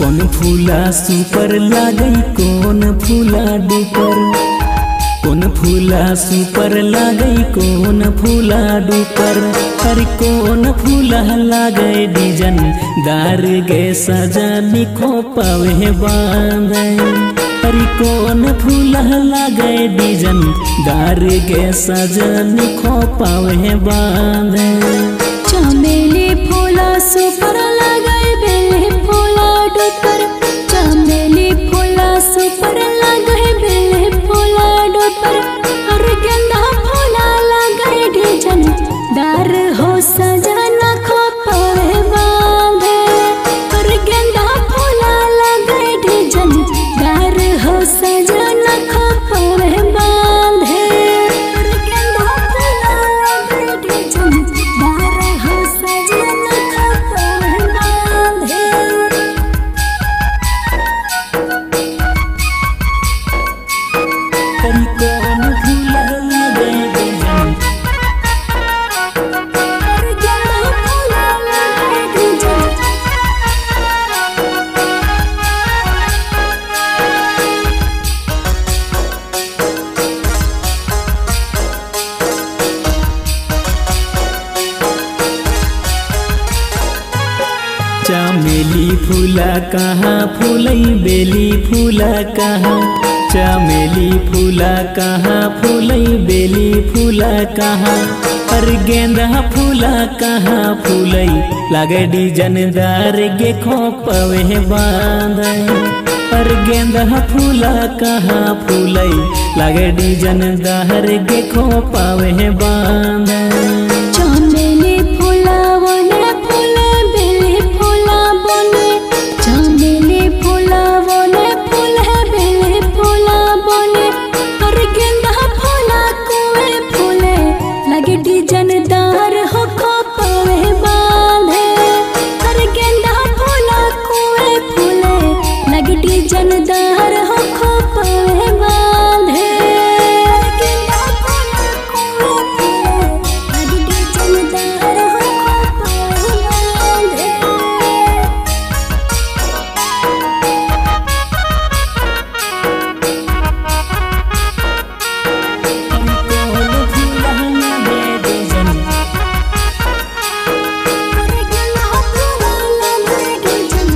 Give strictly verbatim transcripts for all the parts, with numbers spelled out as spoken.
कौन फूला सुपर लागई कौन फूला डुपर, कौन फूला सुपर लागई कौन फूला डुपर। अरे कौन फूला लागे डिजन दार गे सजनी खो पावे बांधे। अरे कौन फूला लागे डिजन दार गे सजनी खो पावे बांधे। चमेली फूला सुपर लागे बेली फूला डुपर, चमेली फूला सुपर लागे बेली फूला डुपर। और गेंदा फूला लागे डिजन दार हो सजना खो पावे बांधे। और गेंदा फूला लागे डिजन दार हो सजना खो पावे बांधे। और गेंदा फूला लागे डिजन दार हो सजना खो पावे बांधे। अरे कौन फूला लागे डिजन, और गेंदा फूला लागे डिजन चमेली फूला कहाँ फूलई बेली फूला कहाँ, चमेली फूला कहाँ फूलई बेली फूला कहाँ। और गेंदा फूला कहाँ फूलई लागे डिजन दार गे खो पावे बांधे। और गेंदा फूला कहाँ फूलई लागे डिजन दार गे खो पावे बांधे। चमेली फूला बने फूले बेली फूला बने, चमेली फूला बने फूले बेली फूला बने। और गेंदा फूला कुए फूले लगे डिजन दार हो खो पावे बांधे। और गेंदा फूला कुए फूले लगे डिजन दार हो खो पावे बांधे। गेंदा फूला कुए फूले लगे डिजन दार हो खो पावे बांधे। कौन फूला लागे डिजन, और गेंदा फूला लागे डिजन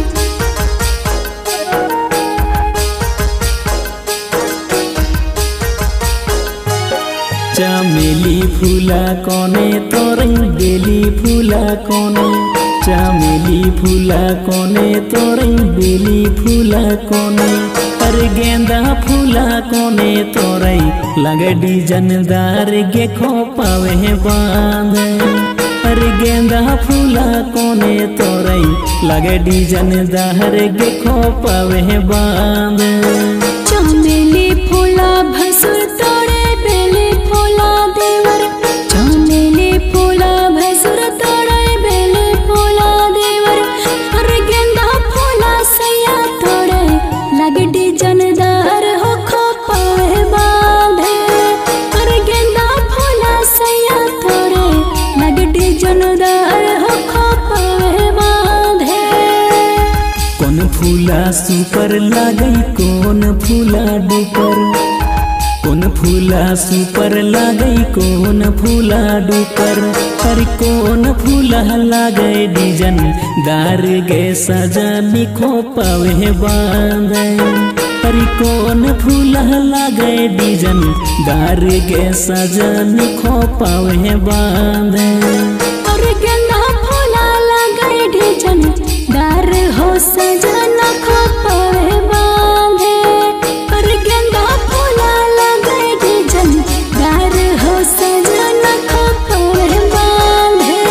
चमेली फूला कोने तोरई बेली फूला कोने, चमेली फूला कोने तोरई बेली फूला कोने। अरे गेंदा फूला कोने तोरई लगे डिजन दार गे खो पावे बांधे। अरे गेंदा फूला कोने तोरई लगे डिजन दार गे खो पावे बांधे। चमेली फूला भसुर तोड़े बेली फूला देवर, चमेली फूला भसुर तोड़े बेली फूला देवर। और गेंदा फूला सैया तोड़े लगे डिजन दार हो खो पावे बांधे। और गेंदा फूला सैया तोड़े लगे डिजन दार हो खो पावे बांधे। कौन फूला सुपर लागई कौन फूला डुपर, कौन फूला सुपर लागई कौन फूला डुपर। अरे कौन फूला लागे डिजन दार गे सजनी खो पावे बांधे। अरे कौन फूला लागे डिजन दार गे सजनी खो पावे बांधे। और गेंदा फूला लागे डिजन दार हो सजना खो पावे बांधे। और गेंदा फूला लागे डिजन दार हो सजना खो पावे बांधे।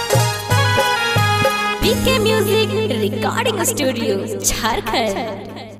PK music recording studio Jharkhand.